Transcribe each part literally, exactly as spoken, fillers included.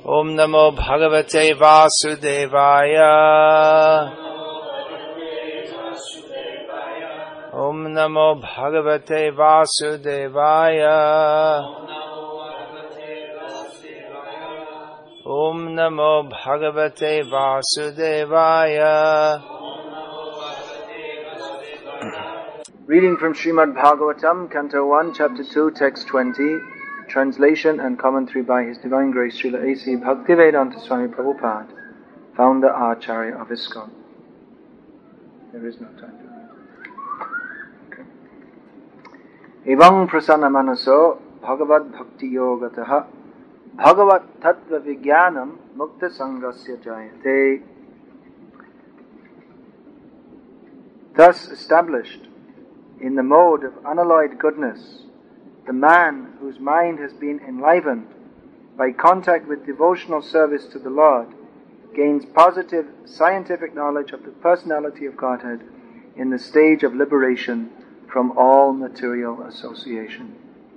Om Namo Bhagavate Vasudevaya. Om Namo Bhagavate Vasudevaya. Om Namo Bhagavate Vasudevaya. Reading from Srimad Bhagavatam, Canto one, Chapter two, Text twenty, translation and commentary by His Divine Grace Srila A C Bhaktivedanta Swami Prabhupada, founder Acharya of ISKCON. There is no time to read. Okay. Evam prasanna manaso bhagavad bhakti yogataha bhagavat tattva vijnanam mukta sangasya jayate. Thus established in the mode of unalloyed goodness, the man whose mind has been enlivened by contact with devotional service to the Lord gains positive scientific knowledge of the personality of Godhead in the stage of liberation from all material association.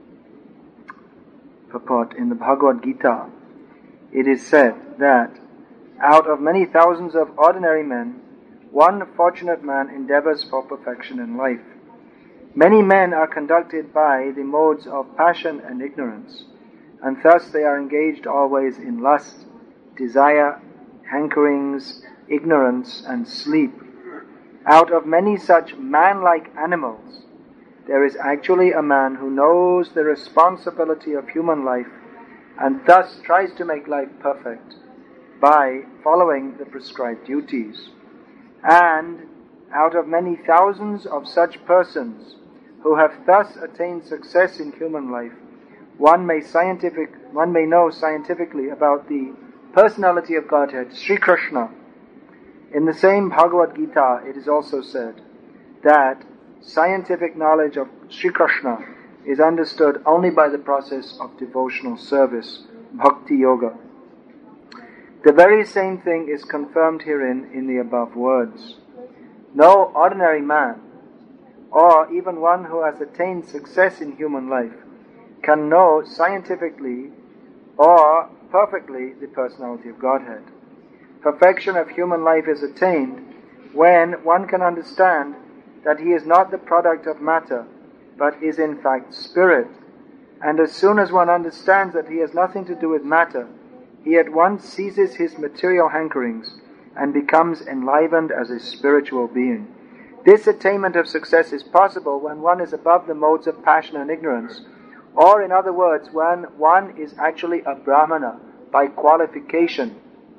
Purport: in the Bhagavad Gita, it is said that out of many thousands of ordinary men, one fortunate man endeavors for perfection in life. Many men are conducted by the modes of passion and ignorance, and thus they are engaged always in lust, desire, hankerings, ignorance, and sleep. Out of many such man-like animals, there is actually a man who knows the responsibility of human life and thus tries to make life perfect by following the prescribed duties. And out of many thousands of such persons who have thus attained success in human life, one may scientific, one may know scientifically about the personality of Godhead, Sri Krishna. In the same Bhagavad Gita, it is also said that scientific knowledge of Sri Krishna is understood only by the process of devotional service, Bhakti Yoga. The very same thing is confirmed herein in the above words. No ordinary man, or even one who has attained success in human life, can know scientifically or perfectly the personality of Godhead. Perfection of human life is attained when one can understand that he is not the product of matter, but is in fact spirit. And as soon as one understands that he has nothing to do with matter, he at once ceases his material hankerings and becomes enlivened as a spiritual being. This attainment of success is possible when one is above the modes of passion and ignorance, or in other words, when one is actually a Brahmana by qualification.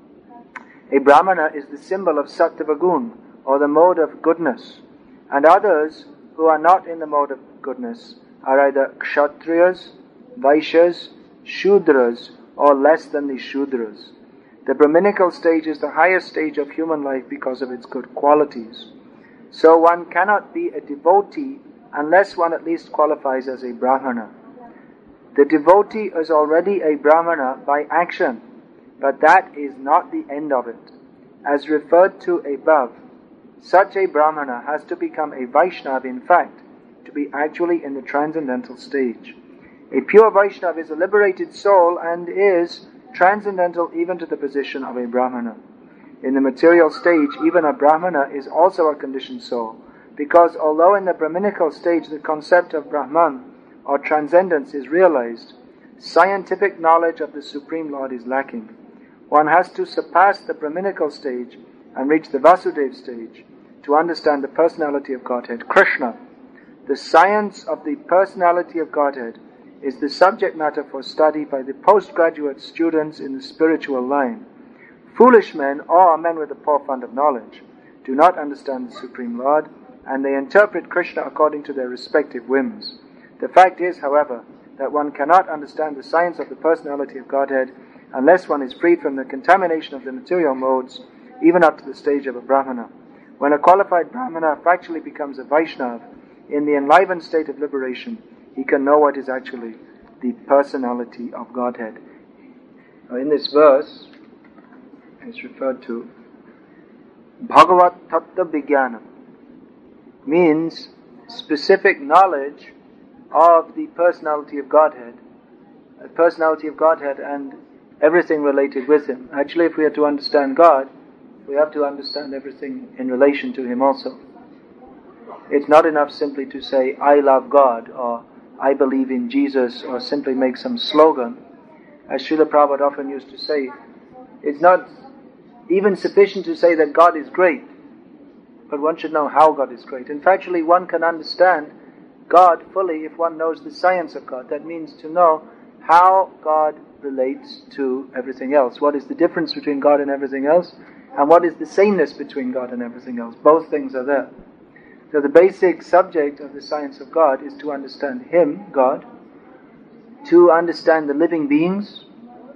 A Brahmana is the symbol of Sattva-gun, or the mode of goodness, and others who are not in the mode of goodness are either Kshatriyas, Vaishyas, Shudras, or less than the Shudras. The Brahminical stage is the highest stage of human life because of its good qualities. So one cannot be a devotee unless one at least qualifies as a Brahmana. The devotee is already a Brahmana by action, but that is not the end of it. As referred to above, such a Brahmana has to become a Vaishnava, in fact, to be actually in the transcendental stage. A pure Vaishnava is a liberated soul and is transcendental even to the position of a Brahmana. In the material stage, even a Brahmana is also a conditioned soul, because although in the Brahminical stage the concept of Brahman, or transcendence, is realized, scientific knowledge of the Supreme Lord is lacking. One has to surpass the Brahminical stage and reach the Vasudeva stage to understand the personality of Godhead, Krishna. The science of the personality of Godhead is the subject matter for study by the postgraduate students in the spiritual line. Foolish men, or men with a poor fund of knowledge, do not understand the Supreme Lord, and they interpret Krishna according to their respective whims. The fact is, however, that one cannot understand the science of the personality of Godhead unless one is freed from the contamination of the material modes, even up to the stage of a Brahmana. When a qualified Brahmana factually becomes a Vaishnava, in the enlivened state of liberation, he can know what is actually the personality of Godhead. Now, in this verse, it's referred to Bhagavat Tattva Vijnanam, means specific knowledge of the personality of Godhead, the personality of Godhead, and everything related with Him. Actually, if we are to understand God, we have to understand everything in relation to Him also. It's not enough simply to say, I love God, or I believe in Jesus, or simply make some slogan. As Srila Prabhupada often used to say, it's not even sufficient to say that God is great, but one should know how God is great. And factually, one can understand God fully if one knows the science of God. That means to know how God relates to everything else. What is the difference between God and everything else? And what is the sameness between God and everything else? Both things are there. So the basic subject of the science of God is to understand Him, God, to understand the living beings,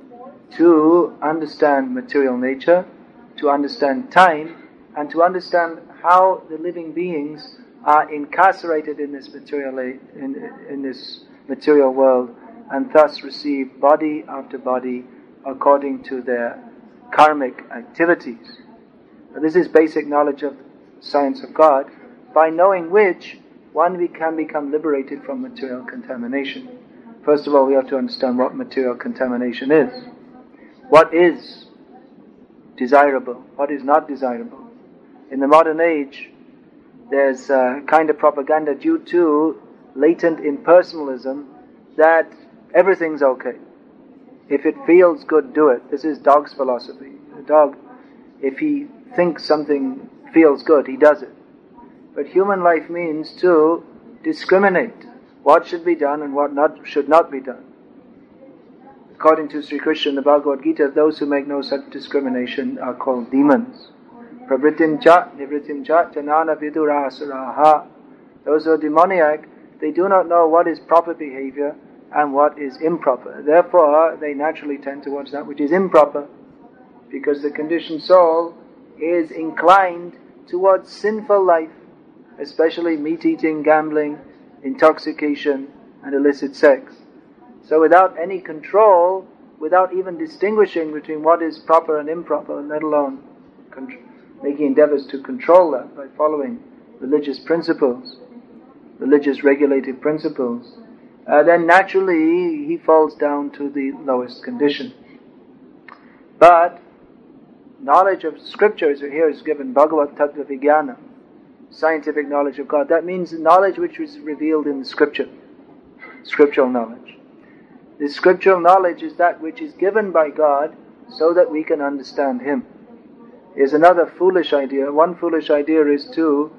to understand material nature, to understand time, and to understand how the living beings are incarcerated in this material in, in this material world, and thus receive body after body according to their karmic activities. Now, this is basic knowledge of science of God, by knowing which one we can become liberated from material contamination. First of all, we have to understand what material contamination is. What is desirable? What is not desirable? In the modern age, there's a kind of propaganda due to latent impersonalism that everything's okay. If it feels good, do it. This is dog's philosophy. The dog, if he thinks something feels good, he does it. But human life means to discriminate what should be done and what not should not be done. According to Sri Krishna in the Bhagavad Gita, those who make no such discrimination are called demons. Pravritim cha, nivritim cha, janana vidurasuraha. Those who are demoniac, they do not know what is proper behavior and what is improper. Therefore, they naturally tend towards that which is improper, because the conditioned soul is inclined towards sinful life, especially meat-eating, gambling, intoxication, and illicit sex. So without any control, without even distinguishing between what is proper and improper, let alone con- making endeavors to control that by following religious principles, religious regulated principles, uh, then naturally he falls down to the lowest condition. But knowledge of scriptures here is given Bhagavat Tattva Vijnana, scientific knowledge of God. That means knowledge which was revealed in the scripture, scriptural knowledge. The scriptural knowledge is that which is given by God so that we can understand Him. Here's another foolish idea. One foolish idea is to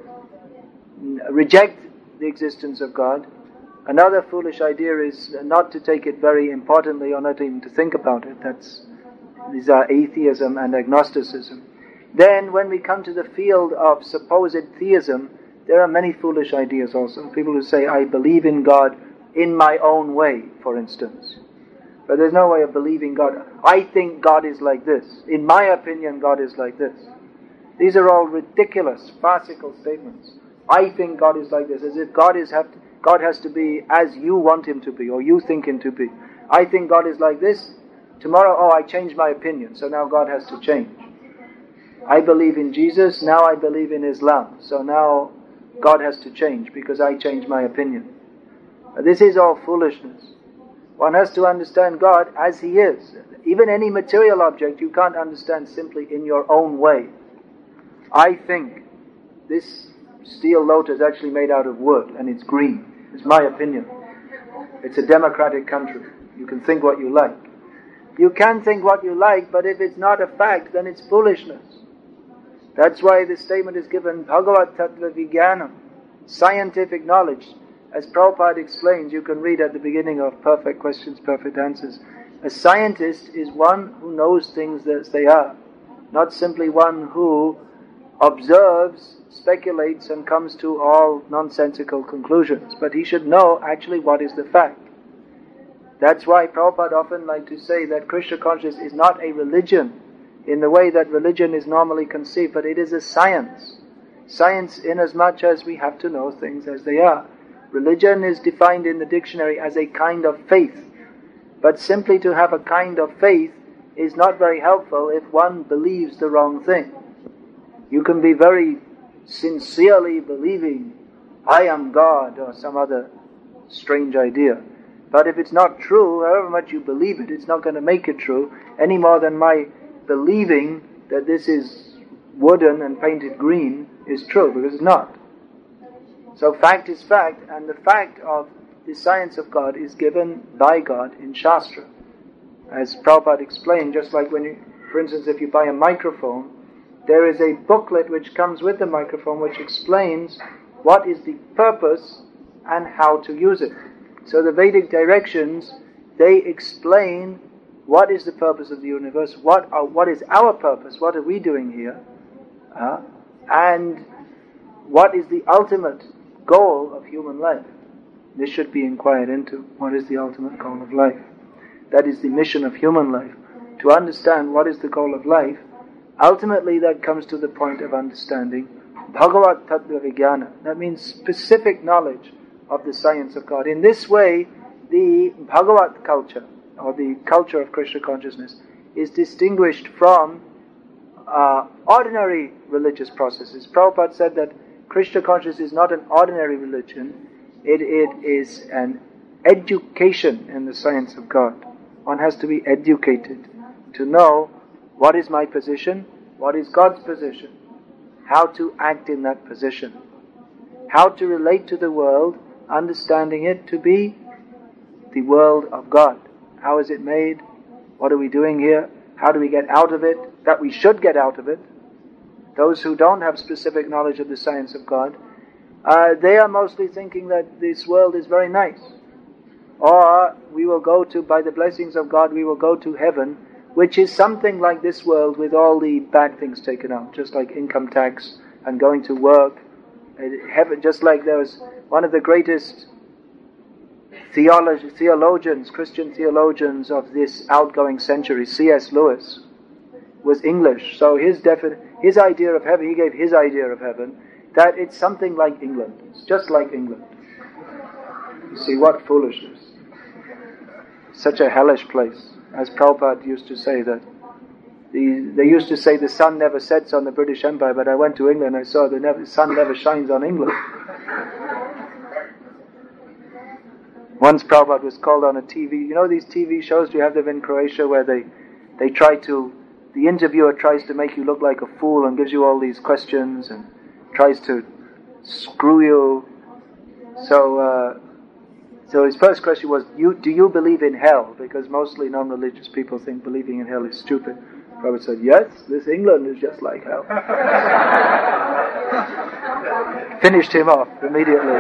reject the existence of God. Another foolish idea is not to take it very importantly or not even to think about it. That's These are atheism and agnosticism. Then when we come to the field of supposed theism, there are many foolish ideas also. People who say, I believe in God in my own way, for instance. But there's no way of believing God. I think God is like this. In my opinion, God is like this. These are all ridiculous, farcical statements. I think God is like this, as if God is have to, God has to be as you want Him to be, or you think Him to be. I think God is like this. Tomorrow, oh, I changed my opinion, so now God has to change. I believe in Jesus, now I believe in Islam, so now God has to change because I changed my opinion. This is all foolishness. One has to understand God as He is. Even any material object you can't understand simply in your own way. I think this steel lotus is actually made out of wood and it's green. It's my opinion. It's a democratic country. You can think what you like. You can think what you like, but if it's not a fact, then it's foolishness. That's why this statement is given, Bhagavat Tattva Vijnanam, scientific knowledge. As Prabhupada explains, you can read at the beginning of Perfect Questions, Perfect Answers. A scientist is one who knows things as they are, not simply one who observes, speculates, and comes to all nonsensical conclusions. But he should know actually what is the fact. That's why Prabhupada often likes to say that Krishna consciousness is not a religion in the way that religion is normally conceived, but it is a science. Science inasmuch as we have to know things as they are. Religion is defined in the dictionary as a kind of faith. But simply to have a kind of faith is not very helpful if one believes the wrong thing. You can be very sincerely believing, I am God, or some other strange idea. But if it's not true, however much you believe it, it's not going to make it true, any more than my believing that this is wooden and painted green is true, because it's not. So fact is fact, and the fact of the science of God is given by God in Shastra. As Prabhupada explained, just like when you, for instance, if you buy a microphone, there is a booklet which comes with the microphone which explains what is the purpose and how to use it. So the Vedic directions, they explain what is the purpose of the universe, what are, what is our purpose, what are we doing here, uh, and what is the ultimate goal of human life. This should be inquired into. What is the ultimate goal of life? That is the mission of human life. To understand what is the goal of life, ultimately that comes to the point of understanding Bhagavat Tattva Vijnana. That means specific knowledge of the science of God. In this way, the Bhagavat culture, or the culture of Krishna consciousness, is distinguished from uh, ordinary religious processes. Prabhupada said that Krishna consciousness is not an ordinary religion, it, it is an education in the science of God. One has to be educated to know what is my position, what is God's position, how to act in that position, how to relate to the world, understanding it to be the world of God. How is it made? What are we doing here? How do we get out of it? That we should get out of it. Those who don't have specific knowledge of the science of God, uh, they are mostly thinking that this world is very nice. Or we will go to, by the blessings of God, we will go to heaven, which is something like this world with all the bad things taken out, just like income tax and going to work. Uh, heaven, just like there was one of the greatest theologi- theologians, Christian theologians of this outgoing century, C S Lewis, was English. So his defi- his idea of heaven, he gave his idea of heaven, that it's something like England. It's just like England. You see, what foolishness. Such a hellish place. As Prabhupada used to say that, the, they used to say the sun never sets on the British Empire, but I went to England and I saw the never, sun never shines on England. Once Prabhupada was called on a T V, you know these T V shows, do you have them in Croatia, where they, they try to, the interviewer tries to make you look like a fool and gives you all these questions and tries to screw you. So, uh, So his first question was, you, do you believe in hell? Because mostly non-religious people think believing in hell is stupid. Prabhupada said, yes, this England is just like hell. Finished him off immediately.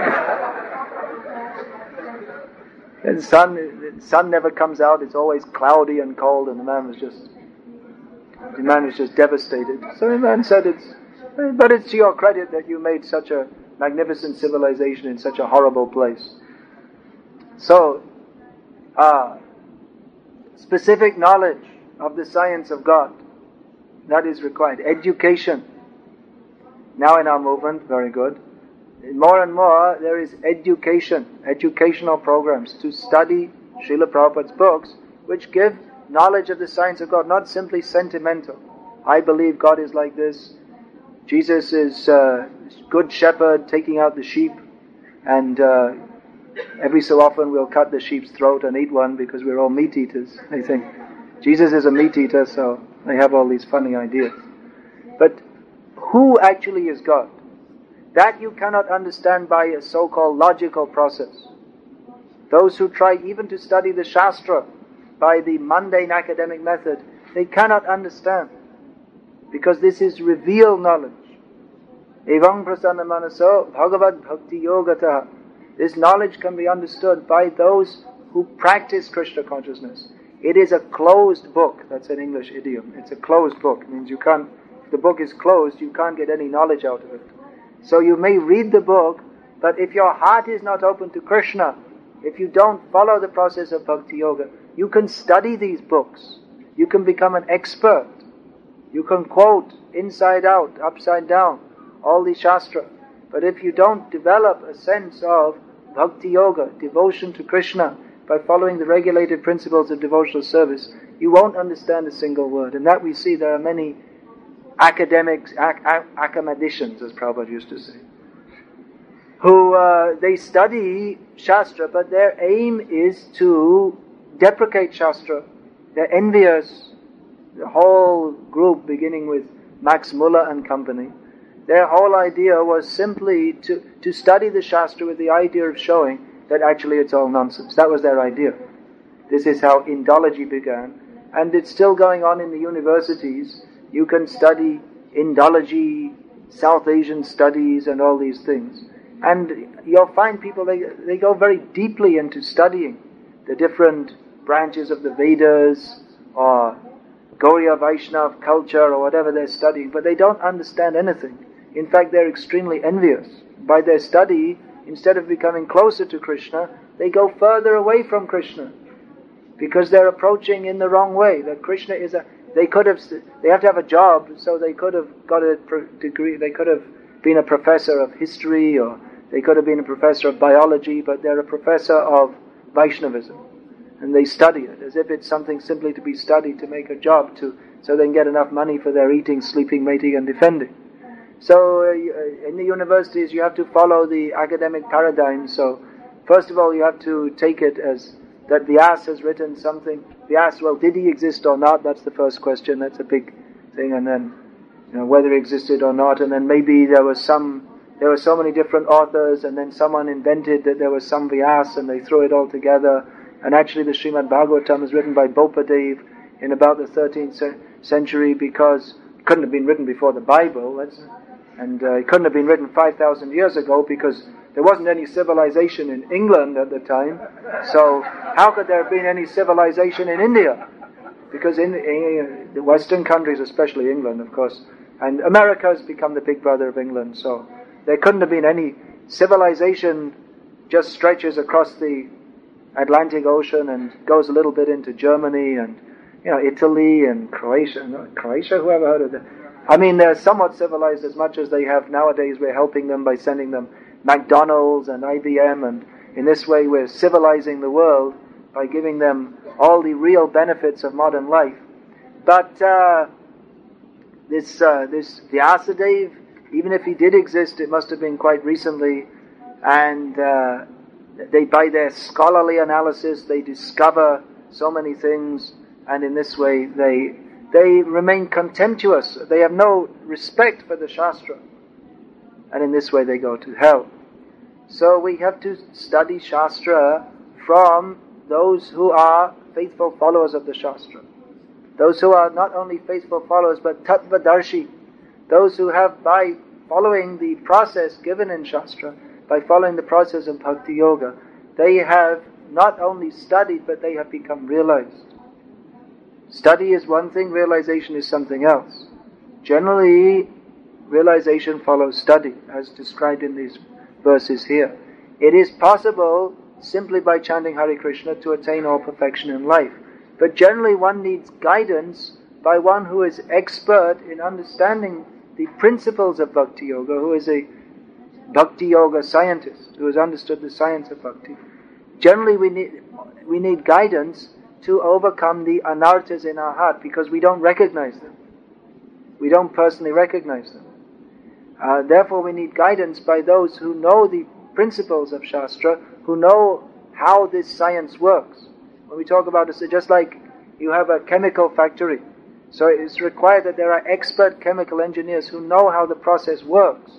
And the sun, the sun never comes out, it's always cloudy and cold, and the man was just, the man was just devastated. So the man said, it's, but it's to your credit that you made such a magnificent civilization in such a horrible place. So, uh, specific knowledge of the science of God, that is required. Education. Now in our movement, very good. More and more, there is education, educational programs to study Srila Prabhupada's books, which give knowledge of the science of God, not simply sentimental. I believe God is like this. Jesus is uh, good shepherd taking out the sheep, and uh, every so often we'll cut the sheep's throat and eat one because we're all meat eaters. They think Jesus is a meat eater, so they have all these funny ideas. But who actually is God? That you cannot understand by a so-called logical process. Those who try even to study the Shastra by the mundane academic method, they cannot understand, because this is revealed knowledge. Evam prasanna manaso bhagavad bhakti yogataha. This knowledge can be understood by those who practice Krishna consciousness. It is a closed book. That's an English idiom. It's a closed book. It means you can't, if the book is closed, you can't get any knowledge out of it. So you may read the book, but if your heart is not open to Krishna, if you don't follow the process of Bhakti Yoga, you can study these books. You can become an expert. You can quote inside out, upside down, all the Shastra. But if you don't develop a sense of Bhakti Yoga, devotion to Krishna, by following the regulated principles of devotional service, you won't understand a single word. And that we see there are many academics, ac- ac- academicians, as Prabhupada used to say. who uh, they study Shastra, but their aim is to deprecate Shastra. They're envious. The whole group, beginning with Max Muller and company, their whole idea was simply to, to study the Shastra with the idea of showing that actually it's all nonsense. That was their idea. This is how Indology began, and it's still going on in the universities. You can study Indology, South Asian studies, and all these things. And you'll find people, they, they go very deeply into studying the different branches of the Vedas, or Gauriya Vaishnav culture, or whatever they're studying, but they don't understand anything. In fact, they're extremely envious. By their study, instead of becoming closer to Krishna, they go further away from Krishna, because they're approaching in the wrong way. That Krishna is a, they could have, they have to have a job, so they could have got a degree, they could have been a professor of history, or they could have been a professor of biology, but they're a professor of Vaishnavism. And they study it as if it's something simply to be studied to make a job, to so they can get enough money for their eating, sleeping, mating and defending. So uh, in the universities you have to follow the academic paradigm. So first of all you have to take it as that Vyasa has written something. Vyasa, well, did he exist or not? That's the first question. That's a big thing. And then, you know, whether he existed or not. And then maybe there was some, there were so many different authors, and then someone invented that there was some Vyasa, and they threw it all together. And actually the Srimad Bhagavatam is written by Bopadev in about the thirteenth century, because it couldn't have been written before the Bible. That's, and uh, it couldn't have been written five thousand years ago, because there wasn't any civilization in England at the time. So how could there have been any civilization in India? Because in, in the Western countries, especially England, of course, and America has become the big brother of England, so there couldn't have been any civilization. Just stretches across the Atlantic Ocean and goes a little bit into Germany and, you know, Italy and Croatia. No, Croatia, who ever heard of that? I mean, they're somewhat civilized as much as they have nowadays. We're helping them by sending them McDonald's and I B M, and in this way we're civilizing the world by giving them all the real benefits of modern life. But uh, this uh, this Vyasadeva, even if he did exist, it must have been quite recently, and uh, they, by their scholarly analysis, they discover so many things, and in this way they they remain contemptuous. They have no respect for the Shastra, and in this way they go to hell. So we have to study Shastra from those who are faithful followers of the Shastra. Those who are not only faithful followers, but Tattvadarshi. Those who have, by following the process given in Shastra, by following the process of Bhakti Yoga, they have not only studied, but they have become realized. Study is one thing, realization is something else. Generally, realization follows study, as described in these verses here. It is possible, simply by chanting Hare Krishna, to attain all perfection in life. But generally one needs guidance by one who is expert in understanding the principles of Bhakti Yoga, who is a Bhakti Yoga scientist, who has understood the science of Bhakti. Generally we need, we need guidance to overcome the anarthas in our heart, because we don't recognize them. We don't personally recognize them. Uh, therefore we need guidance by those who know the principles of Shastra, who know how this science works. When we talk about this, it's just like you have a chemical factory. So it's required that there are expert chemical engineers who know how the process works,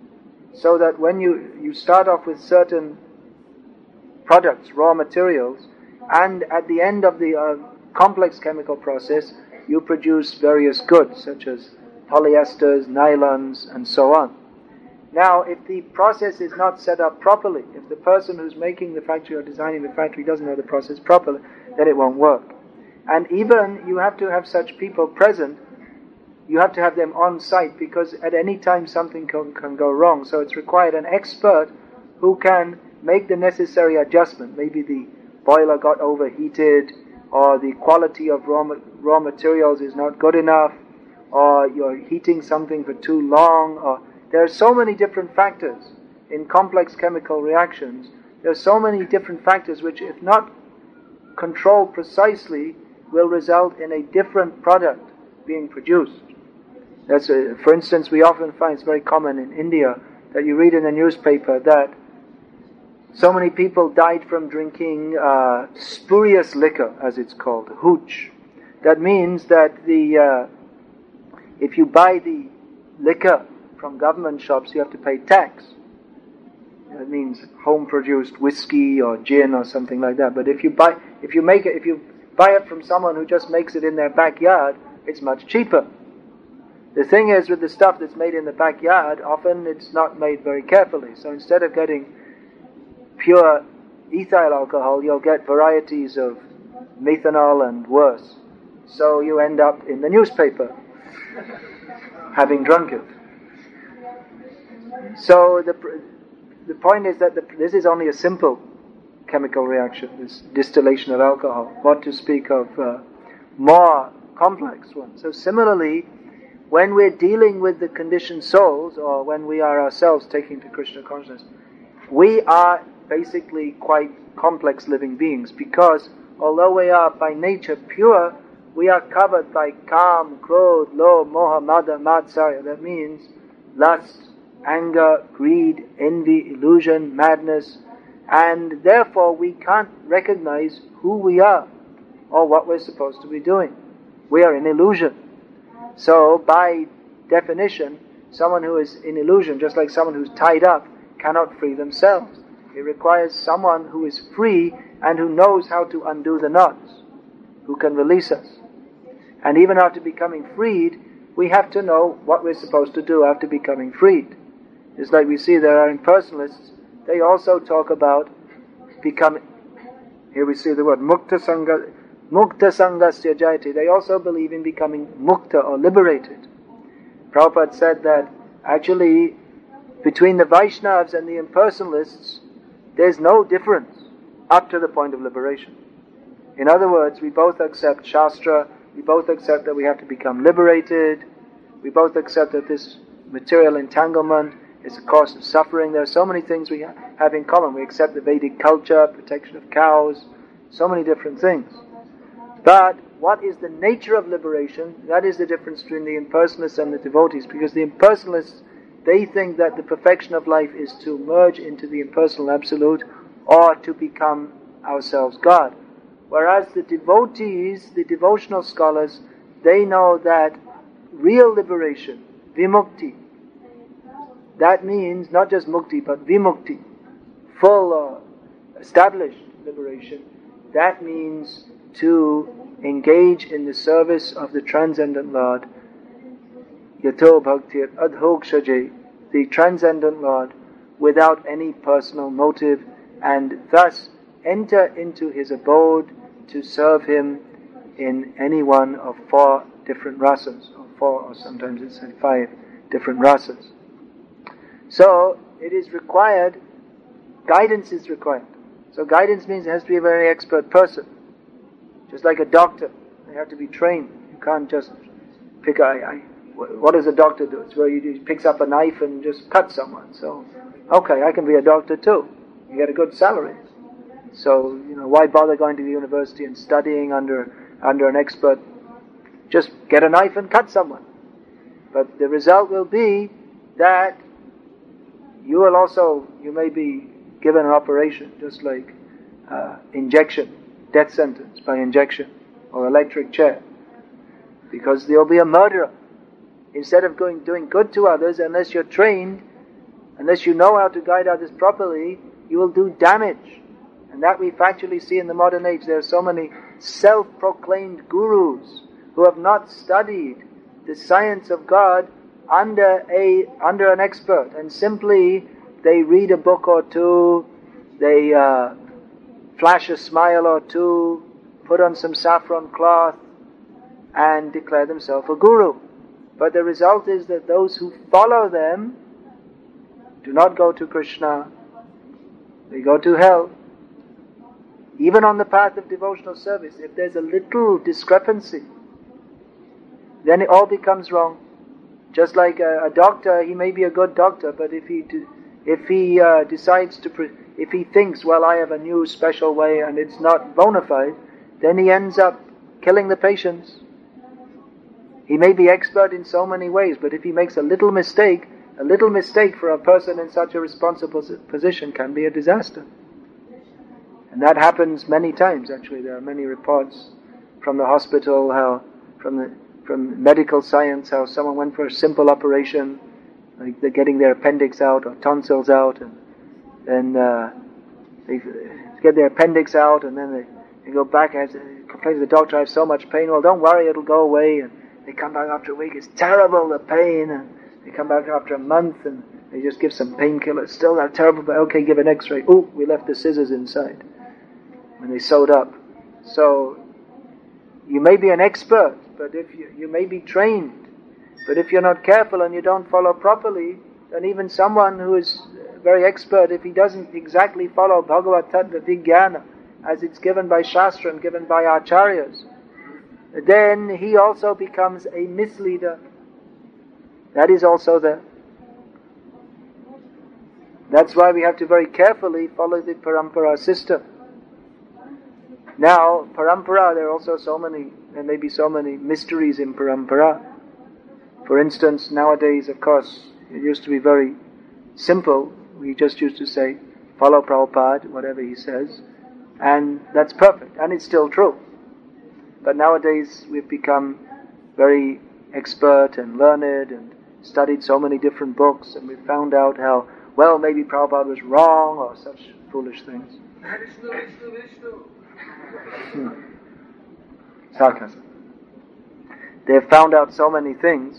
so that when you, you start off with certain products, raw materials, and at the end of the uh, complex chemical process, you produce various goods, such as polyesters, nylons, and so on. Now, if the process is not set up properly, if the person who's making the factory or designing the factory doesn't know the process properly, then it won't work. And even you have to have such people present, you have to have them on site, because at any time something can, can go wrong. So it's required an expert who can make the necessary adjustment. Maybe the boiler got overheated, or the quality of raw, raw materials is not good enough, or you're heating something for too long, or there are so many different factors in complex chemical reactions. There are so many different factors which, if not controlled precisely, will result in a different product being produced. That's a, for instance, we often find, it's very common in India, that you read in the newspaper that so many people died from drinking uh, spurious liquor, as it's called, hooch. That means that the uh, if you buy the liquor from government shops, you have to pay tax. That means home-produced whiskey or gin or something like that. But if you buy, if you make it, if you buy it from someone who just makes it in their backyard, it's much cheaper. The thing is, with the stuff that's made in the backyard, often it's not made very carefully. So instead of getting pure ethyl alcohol, you'll get varieties of methanol and worse. So you end up in the newspaper, having drunk it. So the the point is that the, this is only a simple chemical reaction, this distillation of alcohol. What to speak of uh, more complex ones. So similarly, when we're dealing with the conditioned souls, or when we are ourselves taking to Krishna consciousness, we are basically quite complex living beings, because although we are by nature pure, we are covered by kam, krodh, lobh, moha, mada, matsarya. That means lust, anger, greed, envy, illusion, madness, and therefore we can't recognize who we are or what we're supposed to be doing. We are in illusion. So by definition, someone who is in illusion, just like someone who's tied up, cannot free themselves. It requires someone who is free and who knows how to undo the knots, who can release us. And even after becoming freed, we have to know what we're supposed to do after becoming freed. It's like we see there are impersonalists, they also talk about becoming, here we see the word mukta sangha, mukta sangasya jayati. They also believe in becoming mukta or liberated. Prabhupada said that actually between the Vaishnavas and the impersonalists, there's no difference up to the point of liberation. In other words, we both accept Shastra, we both accept that we have to become liberated, we both accept that this material entanglement is a cause of suffering. There are so many things we have in common. We accept the Vedic culture, protection of cows, so many different things. But what is the nature of liberation? That is the difference between the impersonalists and the devotees, because the impersonalists, they think that the perfection of life is to merge into the impersonal absolute or to become ourselves God. Whereas the devotees, the devotional scholars, they know that real liberation, vimukti, that means not just mukti but vimukti, full or established liberation. That means to engage in the service of the transcendent Lord, Yato Bhaktir Adhokshaje, the transcendent Lord, without any personal motive, and thus enter into His abode to serve Him in any one of four different rasas, or four, or sometimes it's five different rasas. So it is required, guidance is required. So guidance means it has to be a very expert person. Just like a doctor, they have to be trained. You can't just pick a, I, what does a doctor do? It's where he just picks up a knife and just cuts someone. So, okay, I can be a doctor too. You get a good salary. So, you know, why bother going to the university and studying under under an expert? Just get a knife and cut someone. But the result will be that you will also, you may be given an operation, just like uh, injection, death sentence by injection, or electric chair. Because there will be a murderer. Instead of going doing good to others, unless you're trained, unless you know how to guide others properly, you will do damage. And that we factually see in the modern age. There are so many self-proclaimed gurus who have not studied the science of God under a under an expert, and simply they read a book or two, they uh, flash a smile or two, put on some saffron cloth, and declare themselves a guru. But the result is that those who follow them do not go to Krishna, they go to hell. Even on the path of devotional service, if there's a little discrepancy, then it all becomes wrong. Just like a, a doctor, he may be a good doctor, but if he do, if he uh, decides to, pre- if he thinks, well, I have a new special way and it's not bona fide, then he ends up killing the patients. He may be expert in so many ways, but if he makes a little mistake, a little mistake for a person in such a responsible position can be a disaster. And that happens many times, actually. There are many reports from the hospital, how from the from medical science, how someone went for a simple operation, like they're getting their appendix out or tonsils out, and then uh, they get their appendix out, and then they, they go back and complain to the doctor, I have so much pain. Well, don't worry, it'll go away. And they come back after a week, it's terrible, the pain. And they come back after a month, and they just give some painkillers. Still that terrible, but okay, give an x-ray. Ooh, we left the scissors inside when they sewed up. So, you may be an expert, but if you, you may be trained, but if you're not careful and you don't follow properly, then even someone who is very expert, if he doesn't exactly follow Bhagavad Tattva Vijnana, as it's given by Shastra and given by Acharyas, then he also becomes a misleader. That is also there. That's why we have to very carefully follow the Parampara system. Now, Parampara, there are also so many, there may be so many mysteries in Parampara. For instance, nowadays, of course, it used to be very simple. We just used to say, follow Prabhupada, whatever he says, and that's perfect, and it's still true. But nowadays, we've become very expert and learned and studied so many different books, and we've found out how, well, maybe Prabhupada was wrong, or such foolish things. Hmm. Sarcasm. They've found out so many things,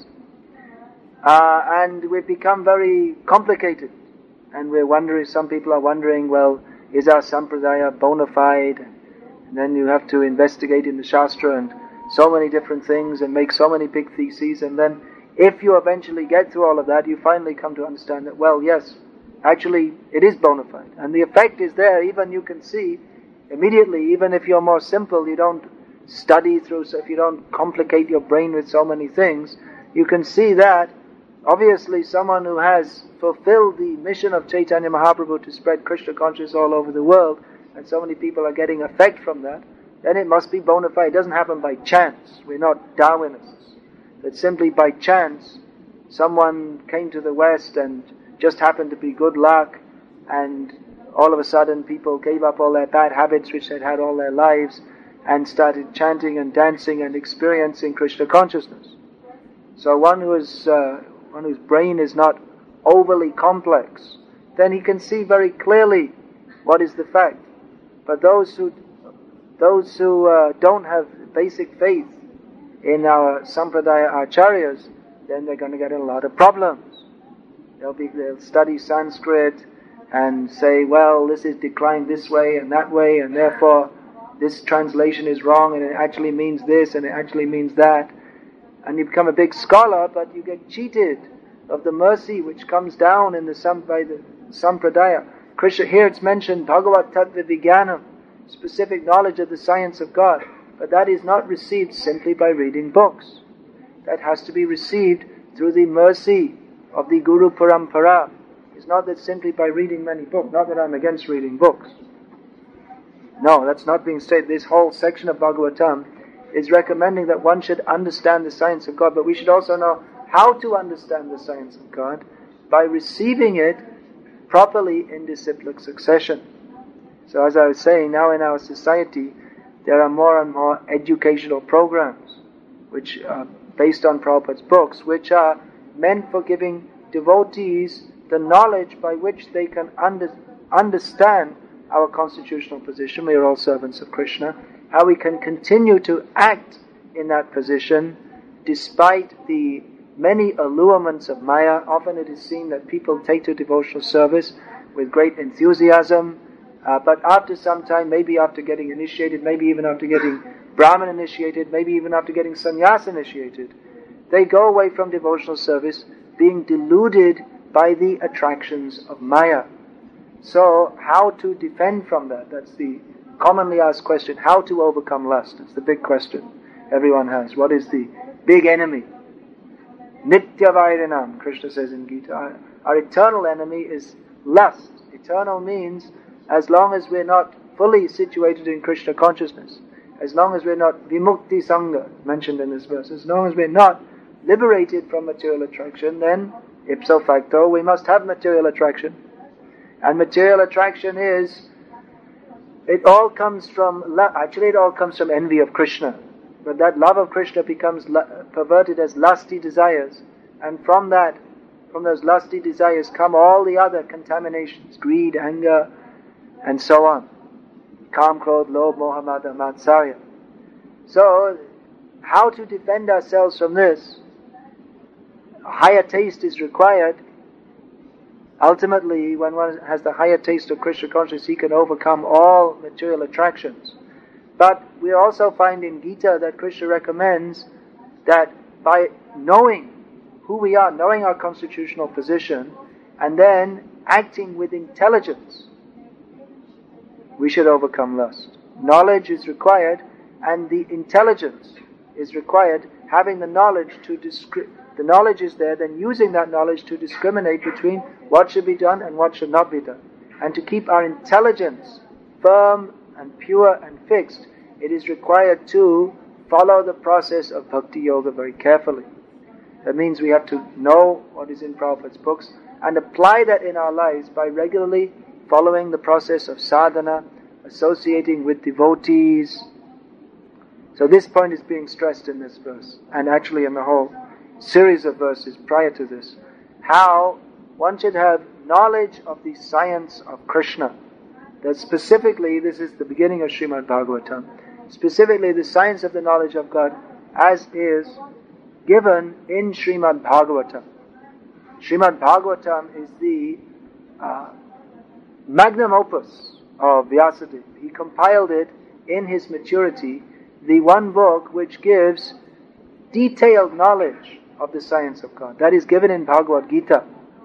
uh, and we've become very complicated. And we're wondering, some people are wondering, well, is our sampradaya bona fide? And then you have to investigate in the Shastra and so many different things and make so many big theses, and then if you eventually get through all of that, you finally come to understand that, well, yes, actually it is bona fide. And the effect is there, even you can see immediately, even if you're more simple, you don't study through, so if you don't complicate your brain with so many things, you can see that obviously someone who has fulfilled the mission of Chaitanya Mahaprabhu to spread Krishna consciousness all over the world, and so many people are getting effect from that, then it must be bona fide. It doesn't happen by chance. We're not Darwinists. That simply by chance, someone came to the West and just happened to be good luck, and all of a sudden people gave up all their bad habits which they'd had all their lives, and started chanting and dancing and experiencing Krishna consciousness. So one who is, uh, one whose brain is not overly complex, then he can see very clearly what is the fact. But those who, those who uh, don't have basic faith in our Sampradaya Acharyas, then they're going to get in a lot of problems. They'll be, they'll study Sanskrit and say, well, this is declined this way and that way, and therefore this translation is wrong, and it actually means this, and it actually means that. And you become a big scholar, but you get cheated of the mercy which comes down in the by the Sampradaya. Krishna, here it's mentioned, Bhagavad Tattva Vijnanam, specific knowledge of the science of God. But that is not received simply by reading books. That has to be received through the mercy of the Guru Parampara. It's not that simply by reading many books. Not that I'm against reading books. No, that's not being stated. This whole section of Bhagavatam is recommending that one should understand the science of God, but we should also know how to understand the science of God by receiving it properly in disciplic succession. So as I was saying, now in our society, there are more and more educational programs which are based on Prabhupada's books, which are meant for giving devotees the knowledge by which they can under, understand our constitutional position. We are all servants of Krishna. How we can continue to act in that position despite the many allurements of Maya. Often it is seen that people take to devotional service with great enthusiasm, uh, but after some time, maybe after getting initiated, maybe even after getting Brahman initiated, maybe even after getting sannyas initiated, they go away from devotional service being deluded by the attractions of Maya. So, how to defend from that? That's the commonly asked question. How to overcome lust? It's the big question everyone has. What is the big enemy? Nitya Vairanam, Krishna says in Gita. Our, our eternal enemy is lust. Eternal means as long as we're not fully situated in Krishna consciousness, as long as we're not vimukti sangha, mentioned in this verse, as long as we're not liberated from material attraction, then ipso facto, we must have material attraction. And material attraction is, it all comes from, actually it all comes from envy of Krishna. But that love of Krishna becomes perverted as lusty desires. And from that, from those lusty desires come all the other contaminations, greed, anger, and so on. Kam, Krodh, Lobh, Moha, Mada, Matsarya. So, how to defend ourselves from this? A higher taste is required. Ultimately, when one has the higher taste of Krishna consciousness, he can overcome all material attractions. But we also find in Gita that Krishna recommends that by knowing who we are, knowing our constitutional position, and then acting with intelligence, we should overcome lust. Knowledge is required, and the intelligence is required, having the knowledge to discri- the knowledge is there, then using that knowledge to discriminate between what should be done and what should not be done. And to keep our intelligence firm and pure and fixed, it is required to follow the process of Bhakti Yoga very carefully. That means we have to know what is in Prabhupada's books and apply that in our lives by regularly following the process of sadhana, associating with devotees. So this point is being stressed in this verse, and actually in the whole series of verses prior to this, how one should have knowledge of the science of Krishna. That specifically, this is the beginning of Srimad Bhagavatam, specifically the science of the knowledge of God as is given in Srimad Bhagavatam. Srimad Bhagavatam is the uh, magnum opus of Vyasadeva. He compiled it in his maturity, the one book which gives detailed knowledge of the science of God. That is given in Bhagavad Gita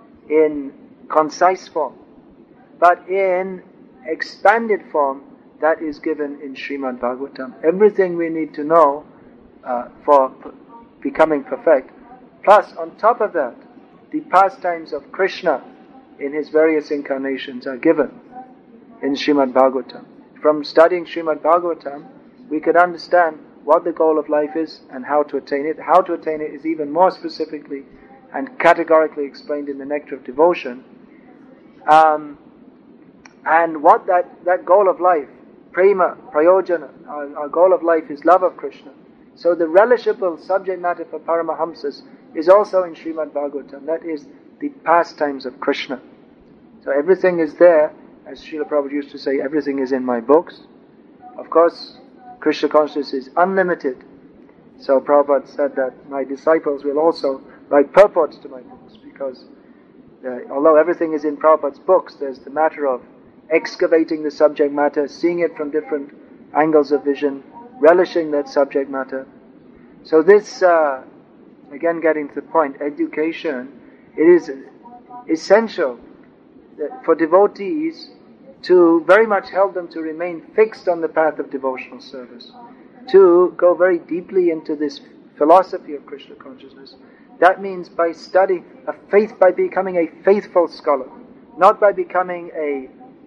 in concise form, but in expanded form that is given in Srimad Bhagavatam. Everything we need to know uh, for p- becoming perfect. Plus, on top of that, the pastimes of Krishna in his various incarnations are given in Srimad Bhagavatam. From studying Srimad Bhagavatam, we can understand what the goal of life is and how to attain it. How to attain it is even more specifically and categorically explained in the Nectar of Devotion. Um, and what that, that goal of life, prema, prayojana, our, our goal of life is love of Krishna. So the relishable subject matter for Paramahamsas is also in Srimad Bhagavatam. That is the pastimes of Krishna. So everything is there, as Srila Prabhupada used to say, everything is in my books. Of course, Krishna consciousness is unlimited. So Prabhupada said that my disciples will also write purports to my books, because uh, although everything is in Prabhupada's books, there's the matter of excavating the subject matter, seeing it from different angles of vision, relishing that subject matter. So this, uh, again getting to the point, education, it is essential for devotees to very much help them to remain fixed on the path of devotional service, to go very deeply into this philosophy of Krishna consciousness. That means by studying a faith, by becoming a faithful scholar, not by becoming a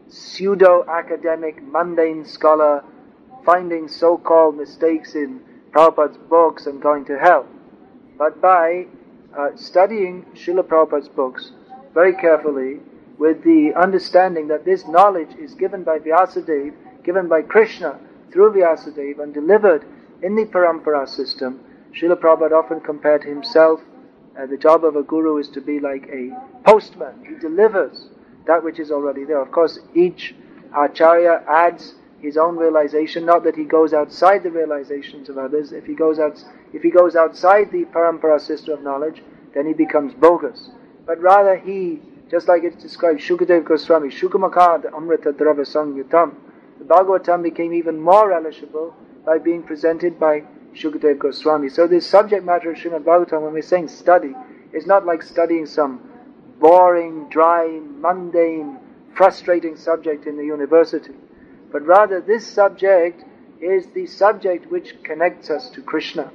pseudo-academic, mundane scholar, finding so-called mistakes in Prabhupada's books and going to hell, but by uh, studying Srila Prabhupada's books very carefully, with the understanding that this knowledge is given by Vyasadeva, given by Krishna through Vyasadeva and delivered in the Parampara system. Srila Prabhupada often compared himself, uh, the job of a guru is to be like a postman. He delivers that which is already there. Of course, each Acharya adds his own realization, not that he goes outside the realizations of others. If he goes out, if he goes outside the Parampara system of knowledge, then he becomes bogus. But rather he, just like it's described, Shukadeva Goswami, Shukamakad Amrita Drava Sangyutam. The Bhagavatam became even more relishable by being presented by Shukadeva Goswami. So this subject matter of Srimad Bhagavatam, when we're saying study, is not like studying some boring, dry, mundane, frustrating subject in the university. But rather this subject is the subject which connects us to Krishna.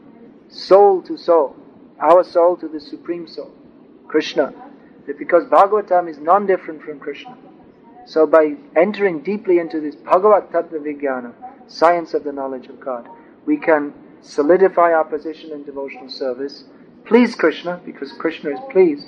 Soul to soul. Our soul to the Supreme Soul, Krishna. Because Bhagavatam is non-different from Krishna. So by entering deeply into this Bhagavat Tattva Vijnana, science of the knowledge of God, we can solidify our position in devotional service, please Krishna, because Krishna is pleased,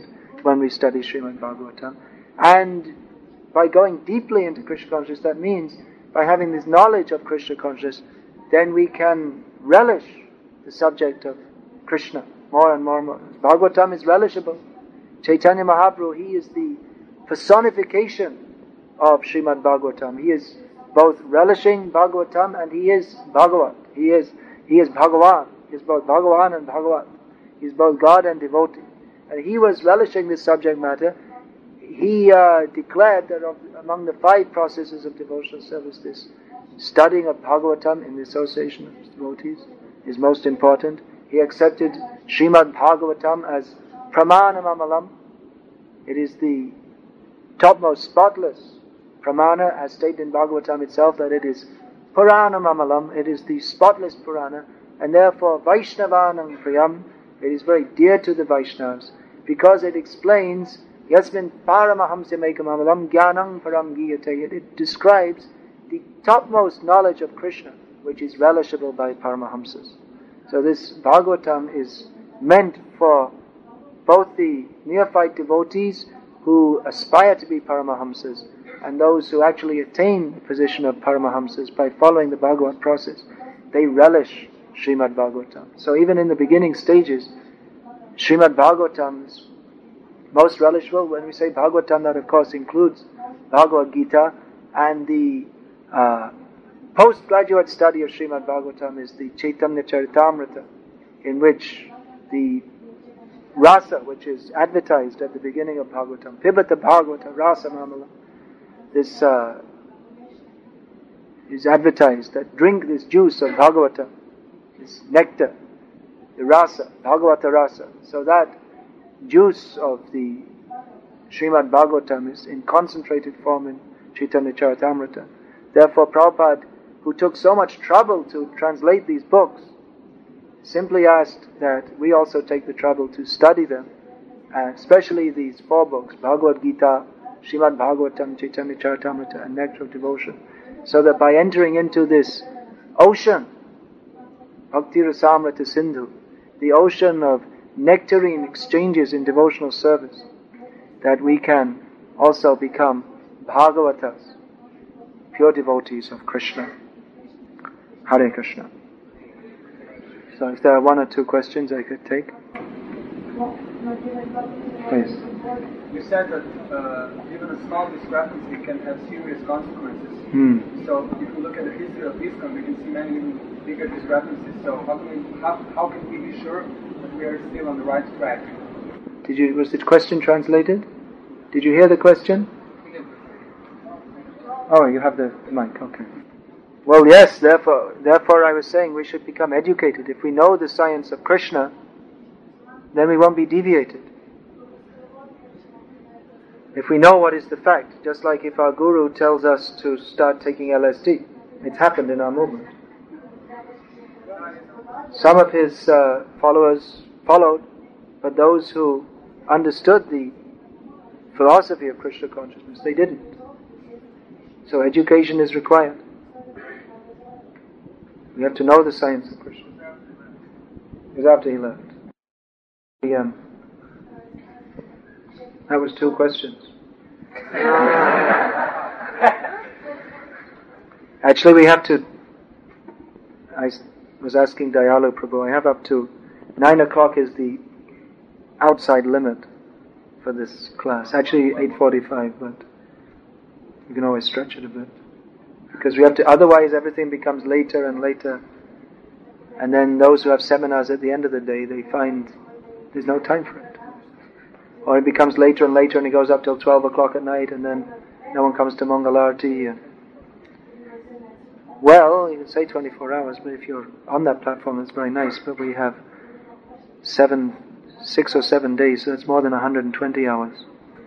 when we study Srimad Bhagavatam. And by going deeply into Krishna consciousness, that means by having this knowledge of Krishna consciousness, then we can relish the subject of Krishna more and more and more. Bhagavatam is relishable. Chaitanya Mahaprabhu, he is the personification of Srimad Bhagavatam. He is both relishing Bhagavatam and he is Bhagavat. He is he is Bhagavan. He is both Bhagavan and Bhagavat. He is both God and devotee. And he was relishing this subject matter. He uh, declared that of, among the five processes of devotional service, this studying of Bhagavatam in the association of devotees is most important. He accepted Srimad Bhagavatam as Pramana Mamalam. It is the topmost spotless Pramana, as stated in Bhagavatam itself, that it is Purana Mamalam, it is the spotless Purana, and therefore Vaishnavanam Priyam, it is very dear to the Vaishnavas, because it explains Yasmin Paramahamsya Mekamamalam Jnanam Param Giyate. It describes the topmost knowledge of Krishna, which is relishable by Paramahamsas. So this Bhagavatam is meant for both the neophyte devotees who aspire to be Paramahamsas and those who actually attain the position of Paramahamsas by following the Bhagavat process. They relish Srimad Bhagavatam. So even in the beginning stages, Srimad Bhagavatam is most relishable. When we say Bhagavatam, that of course includes Bhagavad Gita, and the uh, postgraduate study of Srimad Bhagavatam is the Chaitanya Charitamrita, in which the rasa, which is advertised at the beginning of Bhagavatam, Pibata Bhagavata Rasa Mamala, this uh, is advertised that drink this juice of Bhagavatam, this nectar, the rasa, Bhagavata rasa. So that juice of the Srimad Bhagavatam is in concentrated form in Chaitanya Charitamrita. Therefore Prabhupada, who took so much trouble to translate these books, simply asked that we also take the trouble to study them, uh, especially these four books, Bhagavad Gita, Srimad Bhagavatam, Chaitanya Charitamrita, and Nectar of Devotion, so that by entering into this ocean, Bhakti Rasamrita Sindhu, the ocean of nectarine exchanges in devotional service, that we can also become Bhagavatas, pure devotees of Krishna. Hare Krishna. So if there are one or two questions I could take. Please. You said that uh, even a small discrepancy can have serious consequences. Hmm. So if we look at the history of ISKCON, we can see many even bigger discrepancies. So how can we how, how can we be sure that we are still on the right track? Did you was the question translated? Did you hear the question? Oh, you have the mic. Okay. Well, yes. Therefore, therefore, I was saying we should become educated. If we know the science of Krishna, then we won't be deviated. If we know what is the fact, just like if our guru tells us to start taking L S D, it's happened in our movement. Some of his uh, followers followed, but those who understood the philosophy of Krishna consciousness, they didn't. So education is required. We have to know the science of Krishna. It was after he left. The, um, that was two questions. Actually, we have to. I was asking Dayalu Prabhu. I have up to nine o'clock is the outside limit for this class. Actually, eight forty-five, but you can always stretch it a bit because we have to. Otherwise, everything becomes later and later, and then those who have seminars at the end of the day, they find there's no time for it. Or it becomes later and later and it goes up till twelve o'clock at night and then no one comes to Mangalarti. And well, you can say twenty-four hours, but if you're on that platform, it's very nice. But we have seven, six or seven days, so that's more than one hundred twenty hours.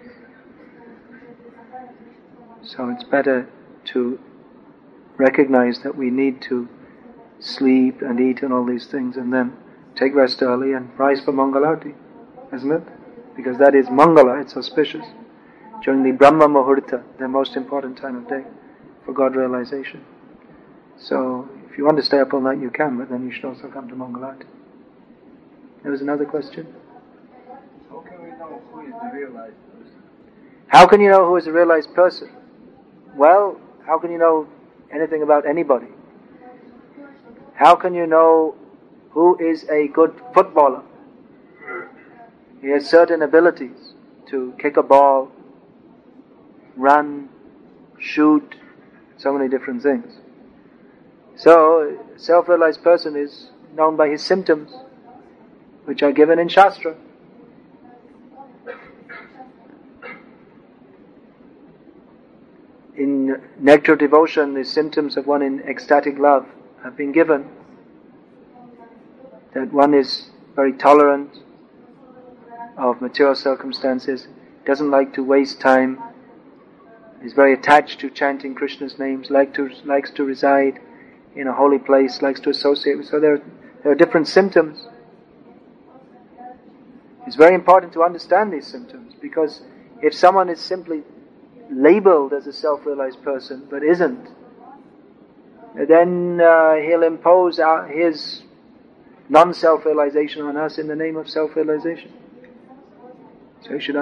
So it's better to recognize that we need to sleep and eat and all these things and then take rest early and rise for Mangalarti, isn't it? Because that is Mangala, it's auspicious. During the Brahma Muhurta, the most important time of day for God realization. So, if you want to stay up all night, you can, but then you should also come to Mangalarti. There was another question? How can we know who is the realized person? How can you know who is a realized person? Well, how can you know anything about anybody? How can you know who is a good footballer? He has certain abilities to kick a ball, run, shoot, so many different things. So, a self-realized person is known by his symptoms, which are given in Shastra. In Nectar of Devotion, the symptoms of one in ecstatic love have been given. That one is very tolerant of material circumstances, doesn't like to waste time, is very attached to chanting Krishna's names, like to, likes to reside in a holy place, likes to associate with. So there, there are different symptoms. It's very important to understand these symptoms, because if someone is simply labeled as a self-realized person but isn't, then uh, he'll impose our, his non-self-realization on us in the name of self-realization. So you should